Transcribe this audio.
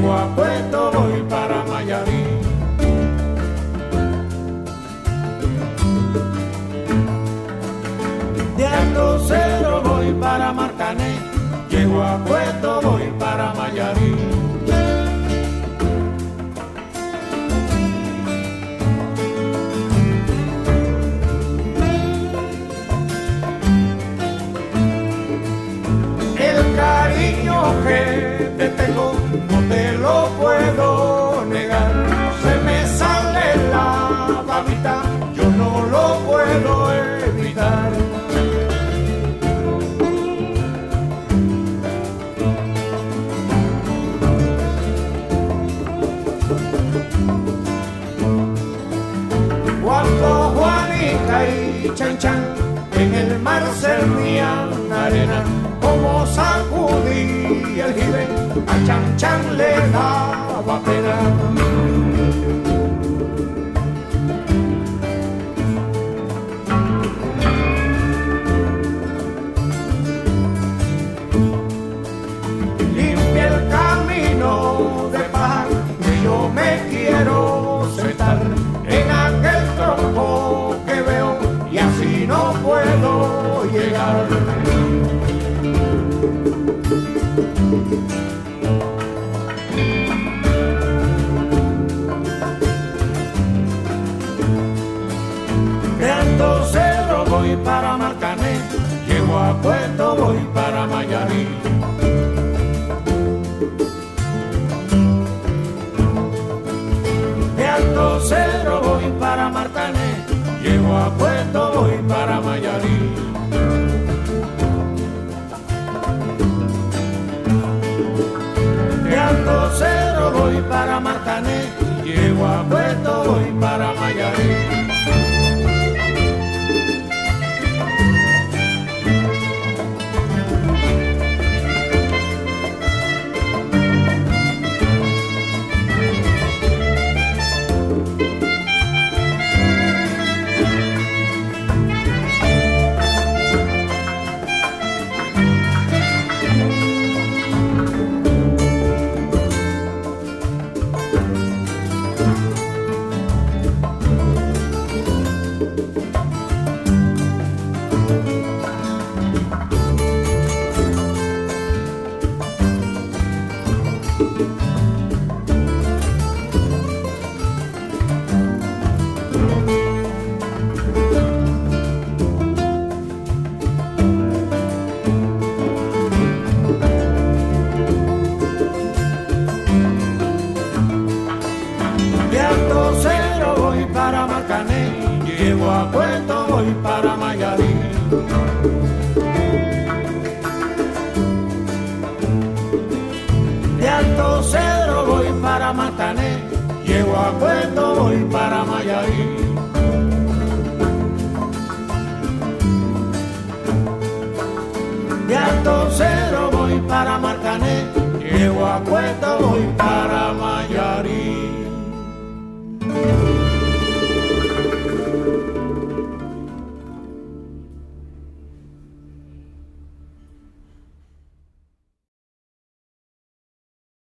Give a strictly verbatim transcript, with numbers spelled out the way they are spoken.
llego a Puerto, voy para Mayarí. De Alto Cero voy para Marcané, llego a Puerto, voy para Mayarí. El cariño que te tengo no te lo puedo negar, se me sale la babita, yo no lo puedo evitar. Cuando Juanica y Chan Chan en el mar servían arena, como sacudí el jibe, a Chan Chan le daba pena. Limpia el camino de paz, que yo me quiero sentar en aquel tronco que veo y así no puedo llegar. De Alto Cero voy para Marcané, llego a Puerto, voy para Mayarí. De Alto Cero voy para Marcané, llego a Puerto, voy para Mayarí. De Alto Cero voy para Marcané, llego a Puerto, voy para Mayarí. Llego a Puerto, voy para Mayarí. De Alto Cero voy para Marcané, llego a Puerto, voy para Mayarí. De Alto Cero voy para Marcané, llego a Puerto, voy para Mayarí.